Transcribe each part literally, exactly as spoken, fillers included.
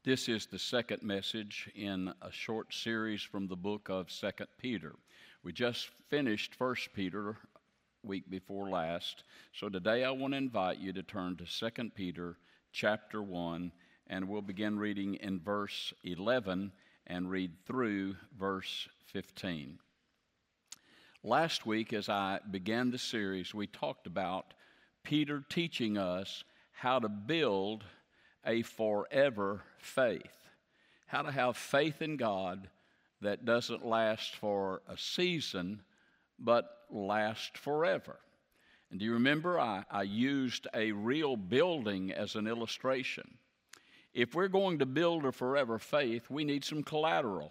This is the second message in a short series from the book of Second Peter. We just finished First Peter week before last, so today I want to invite you to turn to Second Peter chapter one, and we'll begin reading in verse eleven and read through verse fifteen. Last week, as I began the series, we talked about Peter teaching us how to build a forever faith, how to have faith in God that doesn't last for a season, but last forever. And do you remember I, I used a real building as an illustration? If we're going to build a forever faith, we need some collateral.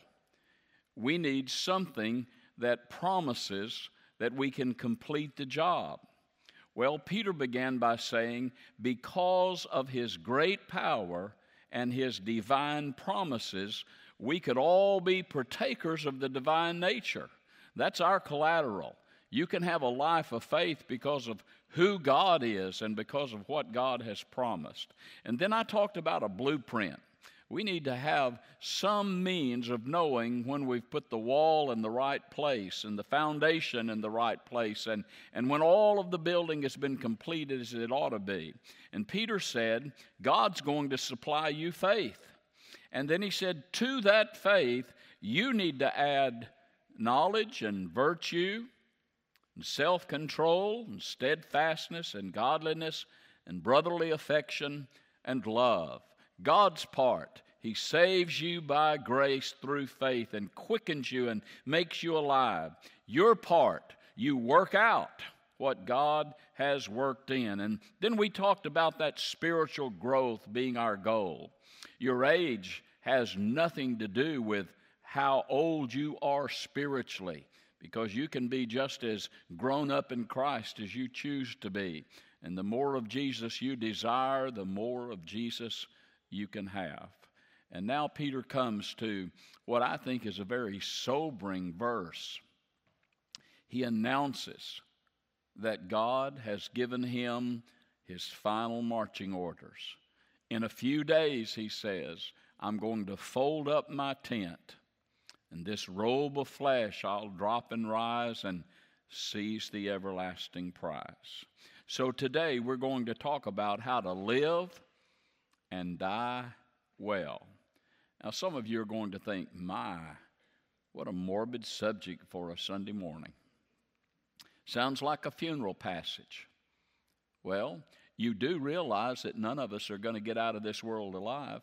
We need something that promises that we can complete the job. Well, Peter began by saying, because of his great power and his divine promises, we could all be partakers of the divine nature. That's our collateral. You can have a life of faith because of who God is and because of what God has promised. And then I talked about a blueprint. We need to have some means of knowing when we've put the wall in the right place and the foundation in the right place and, and when all of the building has been completed as it ought to be. And Peter said, God's going to supply you faith. And then he said, to that faith, you need to add knowledge and virtue and self-control and steadfastness and godliness and brotherly affection and love. God's part, He saves you by grace through faith and quickens you and makes you alive. Your part, you work out what God has worked in. And then we talked about that spiritual growth being our goal. Your age has nothing to do with how old you are spiritually, because you can be just as grown up in Christ as you choose to be. And the more of Jesus you desire, the more of Jesus you can have. And now Peter comes to what I think is a very sobering verse. He announces that God has given him his final marching orders. In a few days, he says, I'm going to fold up my tent, and this robe of flesh I'll drop and rise and seize the everlasting prize. So today we're going to talk about how to live and die well. Now, some of you are going to think, my, what a morbid subject for a Sunday morning. Sounds like a funeral passage. Well, you do realize that none of us are going to get out of this world alive.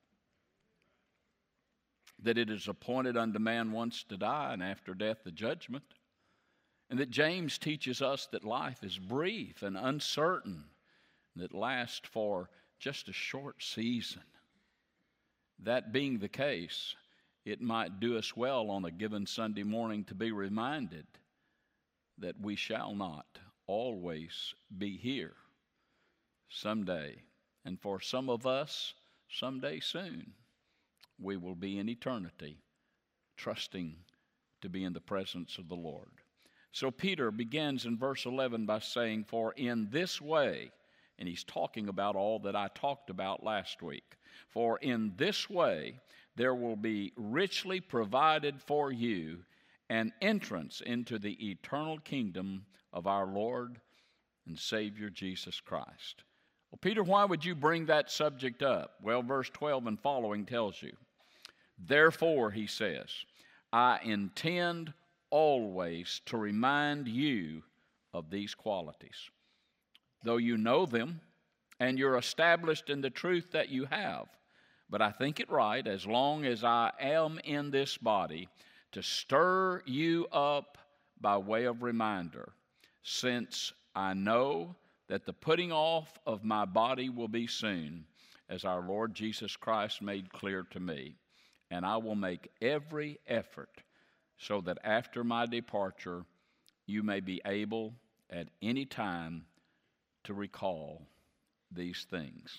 That it is appointed unto man once to die, and after death the judgment. And that James teaches us that life is brief and uncertain, that lasts for just a short season. That being the case, it might do us well on a given Sunday morning to be reminded that we shall not always be here someday. And for some of us, someday soon, we will be in eternity, trusting to be in the presence of the Lord. So Peter begins in verse eleven by saying, for in this way, and he's talking about all that I talked about last week. For in this way there will be richly provided for you an entrance into the eternal kingdom of our Lord and Savior Jesus Christ. Well, Peter, why would you bring that subject up? Well, verse twelve and following tells you. Therefore, he says, I intend always to remind you of these qualities, though you know them, and you're established in the truth that you have. But I think it right, as long as I am in this body, to stir you up by way of reminder, since I know that the putting off of my body will be soon, as our Lord Jesus Christ made clear to me. And I will make every effort so that after my departure, you may be able at any time to recall these things.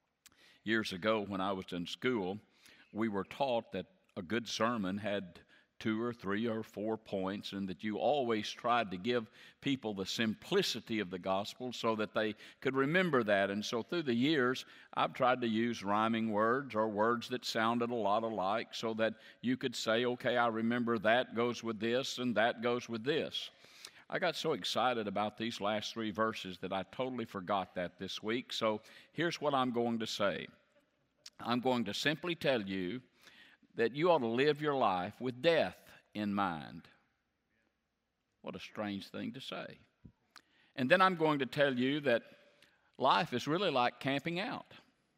Years ago, when I was in school, we were taught that a good sermon had two or three or four points, and that you always tried to give people the simplicity of the gospel so that they could remember that. And so through the years, I've tried to use rhyming words or words that sounded a lot alike so that you could say, okay, I remember that goes with this and that goes with this. I got so excited about these last three verses that I totally forgot that this week. So here's what I'm going to say. I'm going to simply tell you that you ought to live your life with death in mind. What a strange thing to say. And then I'm going to tell you that life is really like camping out.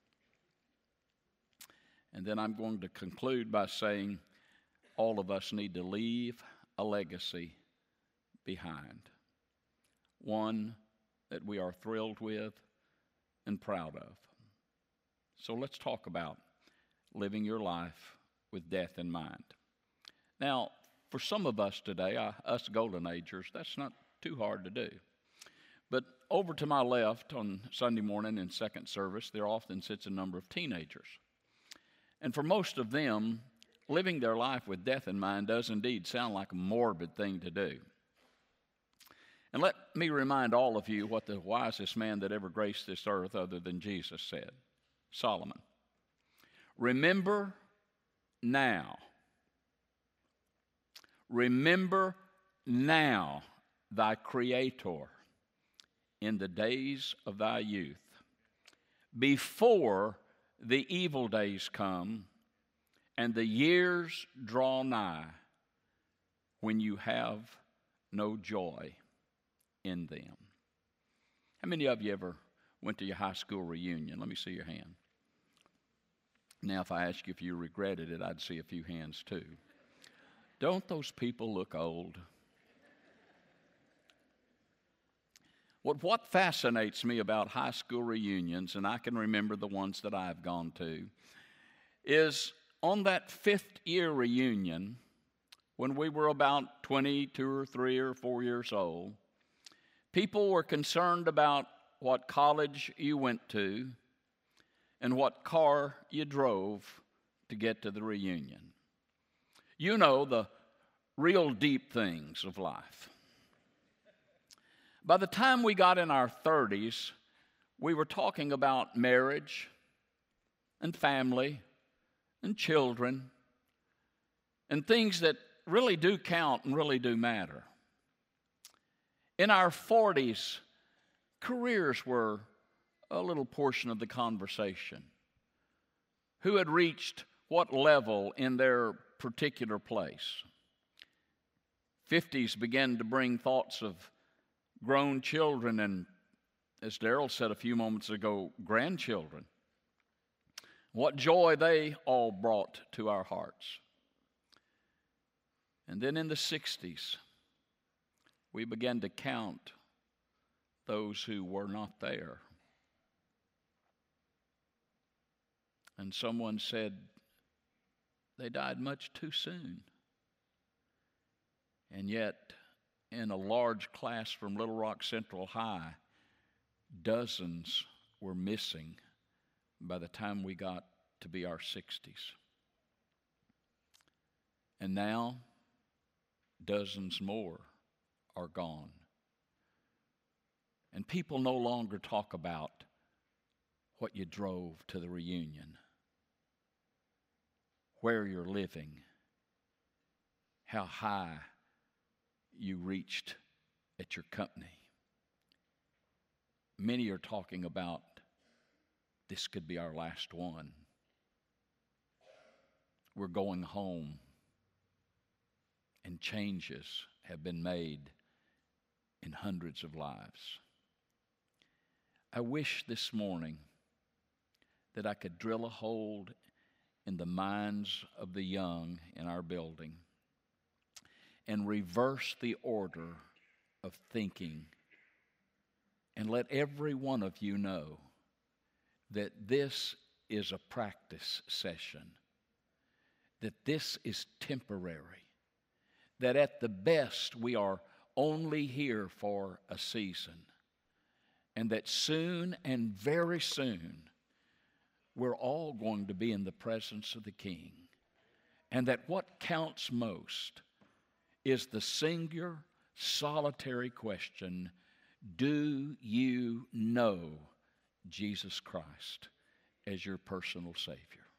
And then I'm going to conclude by saying all of us need to leave a legacy behind. One that we are thrilled with and proud of. So let's talk about living your life with death in mind. Now, for some of us today, uh, us golden agers, that's not too hard to do. But over to my left on Sunday morning in second service, there often sits a number of teenagers. And for most of them, living their life with death in mind does indeed sound like a morbid thing to do. And let me remind all of you what the wisest man that ever graced this earth other than Jesus said, Solomon. Remember now. Remember now thy Creator in the days of thy youth, before the evil days come and the years draw nigh, when you have no joy in them. How many of you ever went to your high school reunion? Let me see your hand. Now, if I ask you if you regretted it, I'd see a few hands too. Don't those people look old? What, what fascinates me about high school reunions, and I can remember the ones that I've gone to, is on that fifth year reunion, when we were about twenty-two or three or four years old, people were concerned about what college you went to and what car you drove to get to the reunion. You know, the real deep things of life. By the time we got in our thirties, we were talking about marriage and family and children and things that really do count and really do matter. In our forties, careers were a little portion of the conversation. Who had reached what level in their particular place? fifties began to bring thoughts of grown children and, as Darrell said a few moments ago, grandchildren. What joy they all brought to our hearts. And then in the sixties, we began to count those who were not there. And someone said, they died much too soon. And yet, in a large class from Little Rock Central High, dozens were missing by the time we got to be our sixties. And now, dozens more are gone. And people no longer talk about what you drove to the reunion, where you're living, how high you reached at your company. Many are talking about this could be our last one. We're going home, and changes have been made in hundreds of lives. I wish this morning that I could drill a hole in the minds of the young in our building and reverse the order of thinking and let every one of you know that this is a practice session, that this is temporary, that at the best we are only here for a season, and that soon and very soon we're all going to be in the presence of the King. And that what counts most is the singular, solitary question, do you know Jesus Christ as your personal Savior?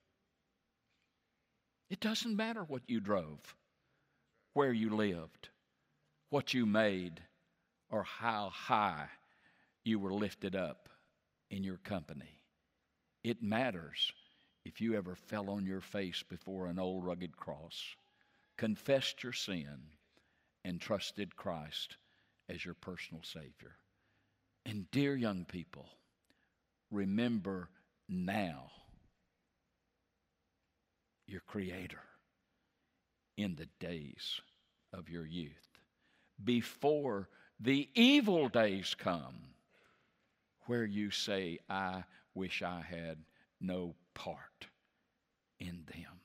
It doesn't matter what you drove, where you lived, what you made, or how high you were lifted up in your company. It matters if you ever fell on your face before an old rugged cross, confessed your sin, and trusted Christ as your personal Savior. And dear young people, remember now your Creator in the days of your youth, before the evil days come, where you say, I wish I had no part in them.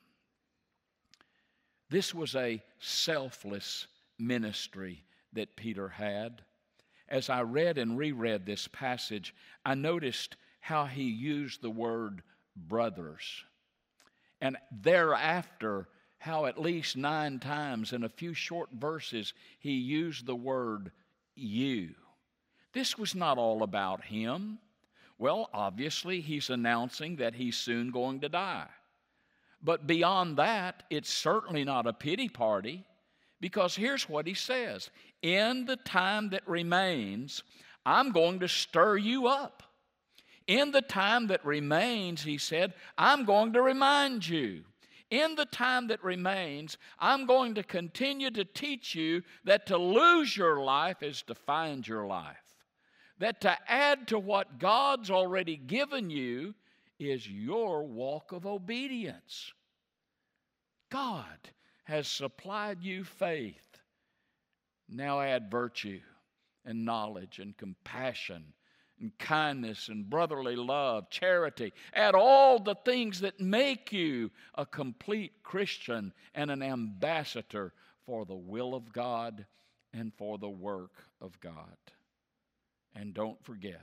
This was a selfless ministry that Peter had. As I read and reread this passage, I noticed how he used the word brothers. And thereafter, how at least nine times in a few short verses he used the word you. This was not all about him. Well, obviously, he's announcing that he's soon going to die. But beyond that, it's certainly not a pity party, because here's what he says. In the time that remains, I'm going to stir you up. In the time that remains, he said, I'm going to remind you. In the time that remains, I'm going to continue to teach you that to lose your life is to find your life. That to add to what God's already given you is your walk of obedience. God has supplied you faith. Now add virtue and knowledge and compassion and kindness and brotherly love, charity. Add all the things that make you a complete Christian and an ambassador for the will of God and for the work of God. And don't forget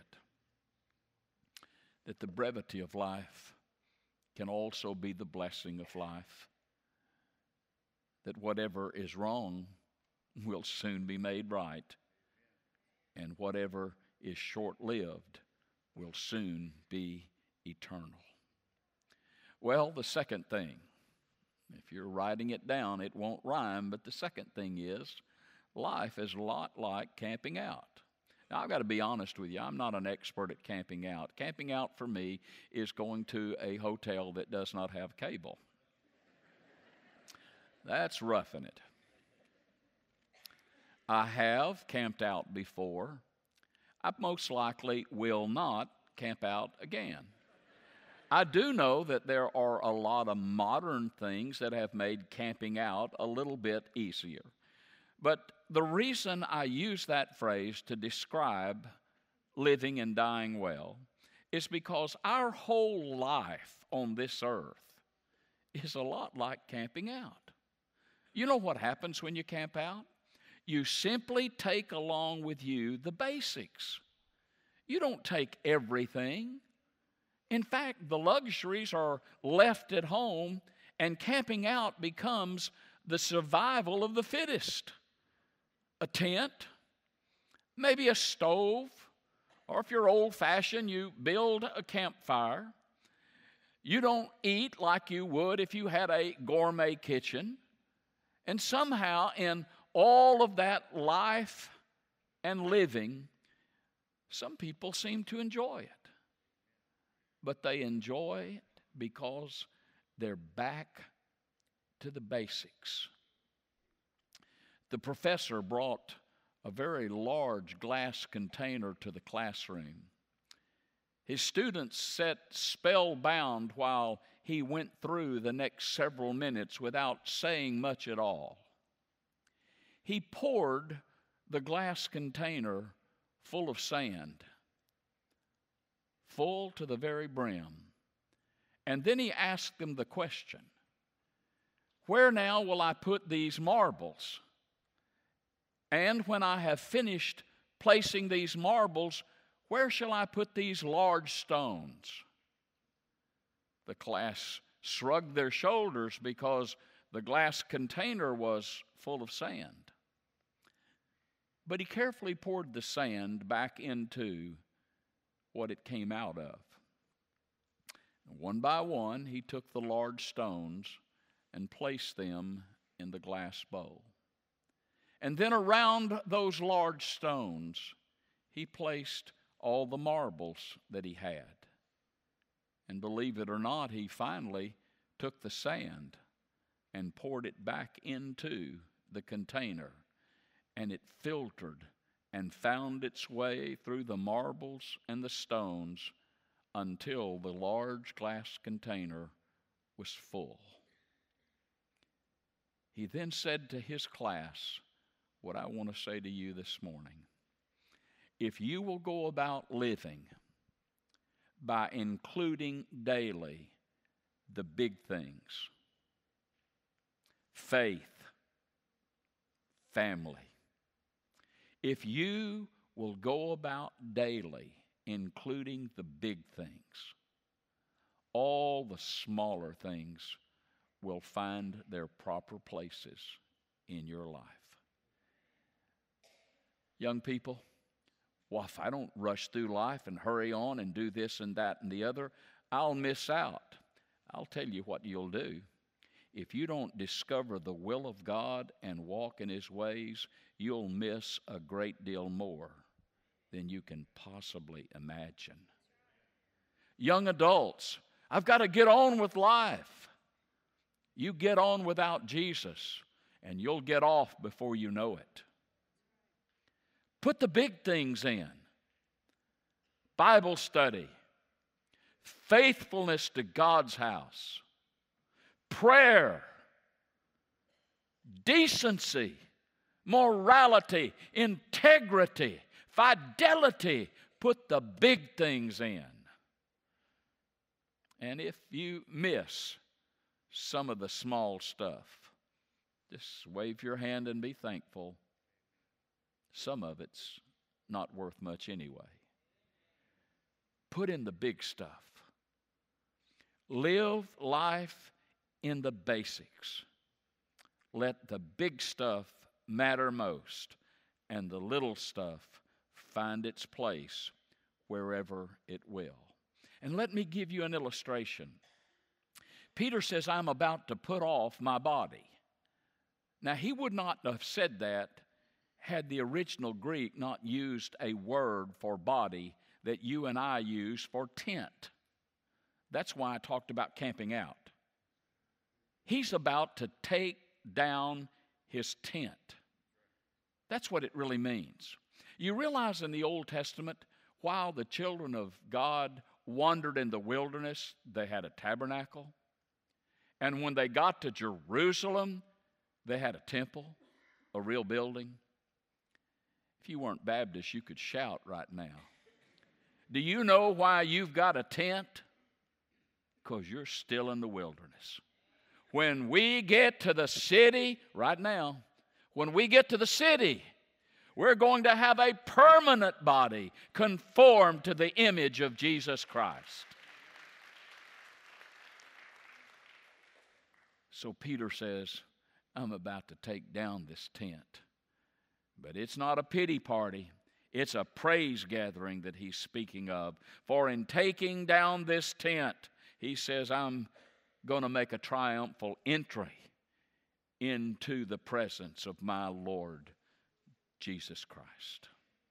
that the brevity of life can also be the blessing of life. That whatever is wrong will soon be made right, and whatever is short-lived will soon be eternal. Well, the second thing, if you're writing it down, it won't rhyme, but the second thing is life is a lot like camping out. Now, I've got to be honest with you. I'm not an expert at camping out. Camping out for me is going to a hotel that does not have cable. That's roughing it. I have camped out before. I most likely will not camp out again. I do know that there are a lot of modern things that have made camping out a little bit easier. But the reason I use that phrase to describe living and dying well is because our whole life on this earth is a lot like camping out. You know what happens when you camp out? You simply take along with you the basics. You don't take everything. In fact, the luxuries are left at home, and camping out becomes the survival of the fittest. A tent, maybe a stove, or if you're old-fashioned, you build a campfire. You don't eat like you would if you had a gourmet kitchen. And somehow in all of that life and living, some people seem to enjoy it. But they enjoy it because they're back to the basics. The professor brought a very large glass container to the classroom. His students sat spellbound while he went through the next several minutes without saying much at all. He poured the glass container full of sand, full to the very brim. And then he asked them the question, "Where now will I put these marbles? And when I have finished placing these marbles, where shall I put these large stones?" The class shrugged their shoulders because The glass container was full of sand. But he carefully poured the sand back into what it came out of. One by one, he took the large stones and placed them in the glass bowl. And then around those large stones, he placed all the marbles that he had. And believe it or not, he finally took the sand and poured it back into the container. And it filtered and found its way through the marbles and the stones until the large glass container was full. He then said to his class what I want to say to you this morning. If you will go about living by including daily the big things, faith, family, if you will go about daily including the big things, all the smaller things will find their proper places in your life. Young people, well, if I don't rush through life and hurry on and do this and that and the other, I'll miss out. I'll tell you what you'll do. If you don't discover the will of God and walk in His ways, you'll miss a great deal more than you can possibly imagine. Young adults, I've got to get on with life. You get on without Jesus, and you'll get off before you know it. Put the big things in. Bible study, faithfulness to God's house, prayer, decency, morality, integrity, fidelity. Put the big things in. And if you miss some of the small stuff, just wave your hand and be thankful. Some of it's not worth much anyway. Put in the big stuff. Live life in the basics. Let the big stuff matter most, and the little stuff find its place wherever it will. And let me give you an illustration. Peter says, I'm about to put off my body. Now, he would not have said that had the original Greek not used a word for body that you and I use for tent. That's why I talked about camping out. He's about to take down his tent. That's what it really means. You realize in the Old Testament, while the children of God wandered in the wilderness, they had a tabernacle. And when they got to Jerusalem, they had a temple, a real building. If you weren't Baptist, you could shout right now. Do you know why you've got a tent? Because you're still in the wilderness. When we get to the city, right now, when we get to the city, we're going to have a permanent body conformed to the image of Jesus Christ. So Peter says, I'm about to take down this tent. But it's not a pity party. It's a praise gathering that he's speaking of. For in taking down this tent, he says, I'm going to make a triumphal entry into the presence of my Lord Jesus Christ.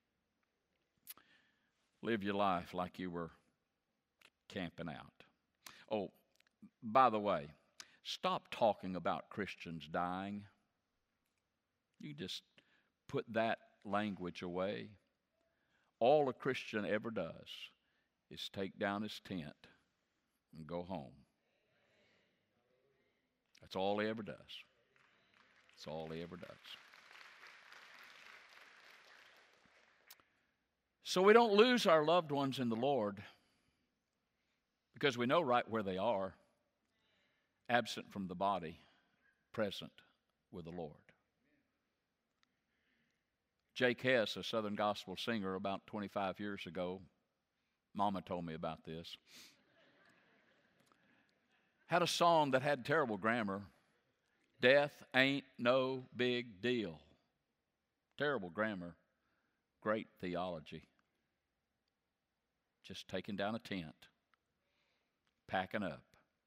Live your life like you were camping out. Oh, by the way, stop talking about Christians dying. You just put that language away. All a Christian ever does is take down his tent and go home. That's all he ever does. That's all he ever does. So we don't lose our loved ones in the Lord because we know right where they are, absent from the body, present with the Lord. Jake Hess, a Southern gospel singer about twenty-five years ago, Mama told me about this, had a song that had terrible grammar, Death ain't no big deal. Terrible grammar, great theology. Just taking down a tent, packing up,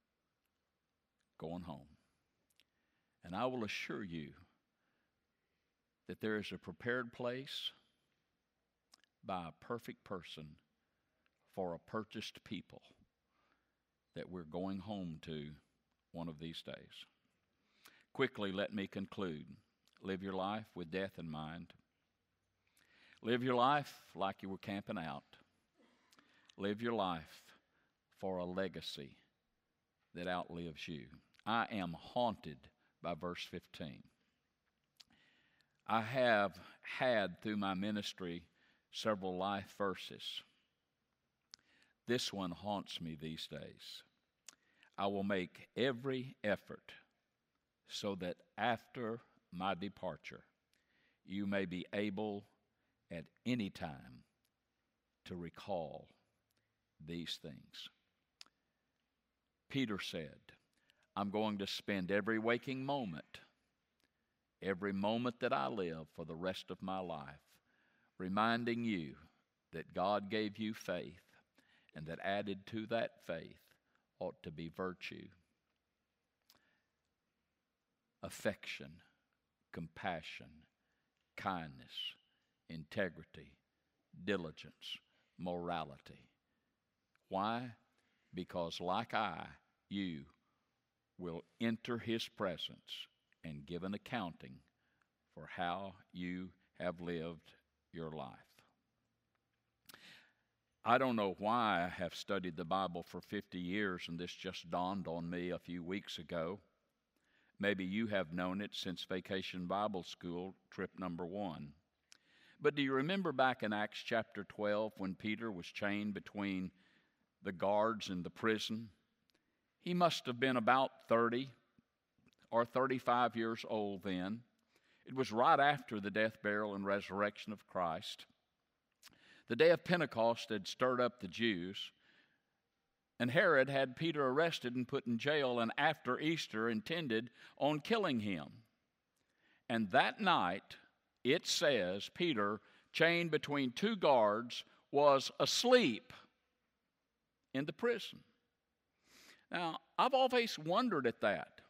going home. And I will assure you that there is a prepared place by a perfect person for a purchased people that we're going home to one of these days. Quickly, let me conclude. Live your life with death in mind. Live your life like you were camping out. Live your life for a legacy that outlives you. I am haunted by verse fifteen. I have had through my ministry several life verses. This one haunts me these days. I will make every effort so that after my departure, you may be able at any time to recall these things. Peter said, I'm going to spend every waking moment, every moment that I live for the rest of my life, reminding you that God gave you faith, and that added to that faith ought to be virtue, affection, compassion, kindness, integrity, diligence, morality. Why? Because like I, you will enter His presence and give an accounting for how you have lived your life. I don't know why I have studied the Bible for fifty years, and this just dawned on me a few weeks ago. Maybe you have known it since Vacation Bible School, trip number one. But do you remember back in Acts chapter twelve when Peter was chained between the guards in the prison? He must have been about thirty or thirty-five years old then. It was right after the death, burial, and resurrection of Christ. The day of Pentecost had stirred up the Jews, and Herod had Peter arrested and put in jail, and after Easter intended on killing him. And that night, it says, Peter, chained between two guards, was asleep in the prison. Now, I've always wondered at that.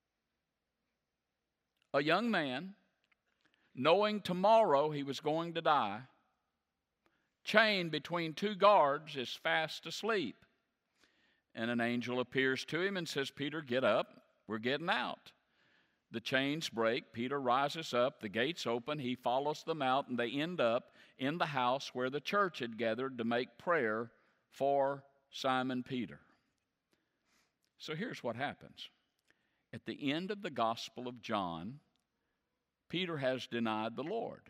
A young man, knowing tomorrow he was going to die, chained between two guards, is fast asleep. And an angel appears to him and says, Peter, get up, we're getting out. The chains break, Peter rises up, the gates open, he follows them out, and they end up in the house where the church had gathered to make prayer for Simon Peter. So here's what happens. At the end of the Gospel of John, Peter has denied the Lord.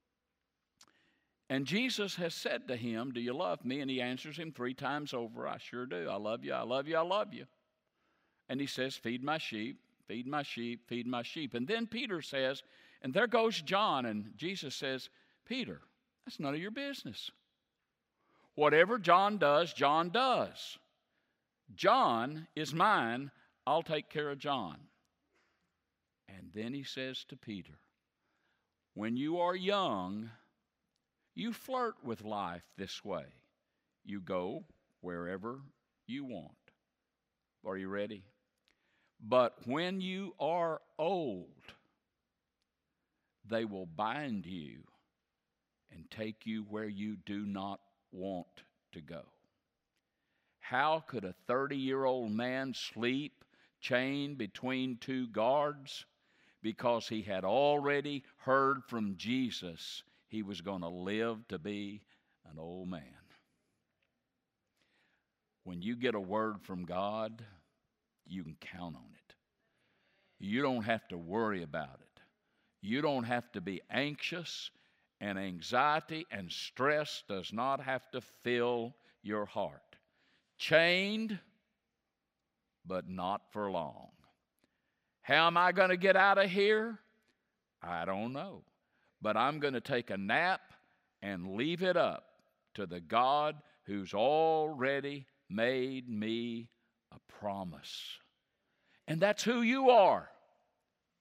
And Jesus has said to him, do you love me? And he answers him three times over, I sure do. I love you, I love you, I love you. And he says, feed my sheep, feed my sheep, feed my sheep. And then Peter says, and there goes John. And Jesus says, Peter, that's none of your business. Whatever John does, John does. John is mine, I'll take care of John. And then he says to Peter, when you are young, you flirt with life this way. You go wherever you want. Are you ready? But when you are old, they will bind you and take you where you do not want to go. How could a thirty-year-old man sleep chained between two guards? Because he had already heard from Jesus he was going to live to be an old man. When you get a word from God, you can count on it. You don't have to worry about it. You don't have to be anxious, and anxiety and stress does not have to fill your heart. Chained, but not for long. How am I going to get out of here? I don't know. But I'm going to take a nap and leave it up to the God who's already made me a promise. And that's who you are.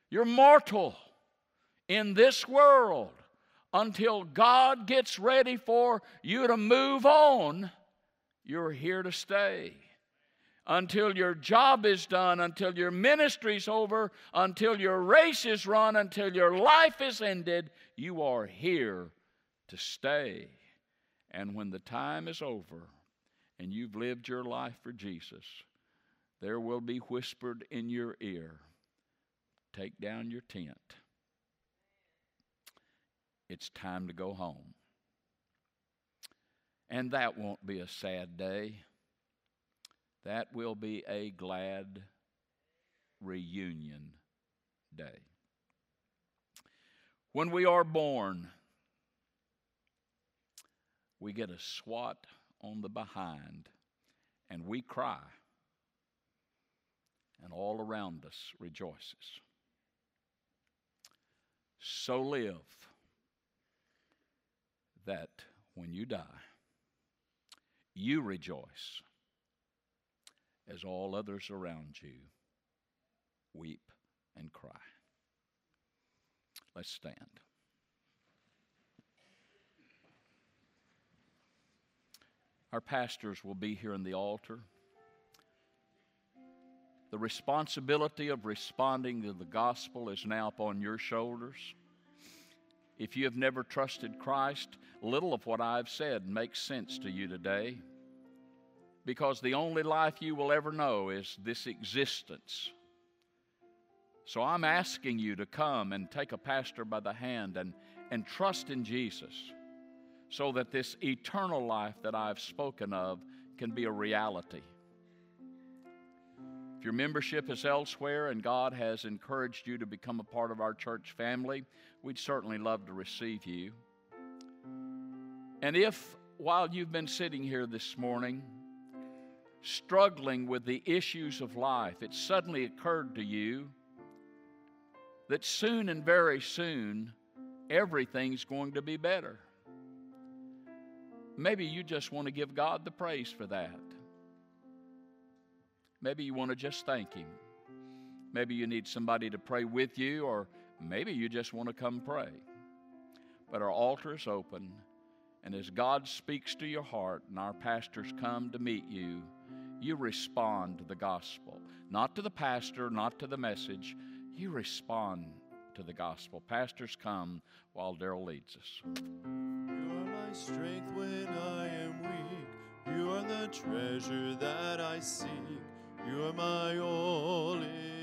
You're mortal in this world until God gets ready for you to move on. You're here to stay. Until your job is done, until your ministry's over, until your race is run, until your life is ended, you are here to stay. And when the time is over and you've lived your life for Jesus, there will be whispered in your ear, take down your tent. It's time to go home. And that won't be a sad day. That will be a glad reunion day. When we are born, we get a swat on the behind and we cry, and all around us rejoices. So live that when you die, you rejoice as all others around you weep and cry. Let's stand. Our pastors will be here in the altar. The responsibility of responding to the gospel is now upon your shoulders. If you have never trusted Christ, little of what I've said makes sense to you today, because the only life you will ever know is this existence. So I'm asking you to come and take a pastor by the hand and, and trust in Jesus, so that this eternal life that I've spoken of can be a reality. If your membership is elsewhere and God has encouraged you to become a part of our church family, we'd certainly love to receive you. And if, while you've been sitting here this morning, struggling with the issues of life, it suddenly occurred to you that soon and very soon, everything's going to be better. Maybe you just want to give God the praise for that. Maybe you want to just thank Him. Maybe you need somebody to pray with you, or maybe you just want to come pray. But our altar is open, and as God speaks to your heart and our pastors come to meet you, you respond to the gospel. Not to the pastor, not to the message. You respond to the gospel. Pastors, come while Daryl leads us. You are my strength when I am weak. You are the treasure that I seek. You are my all in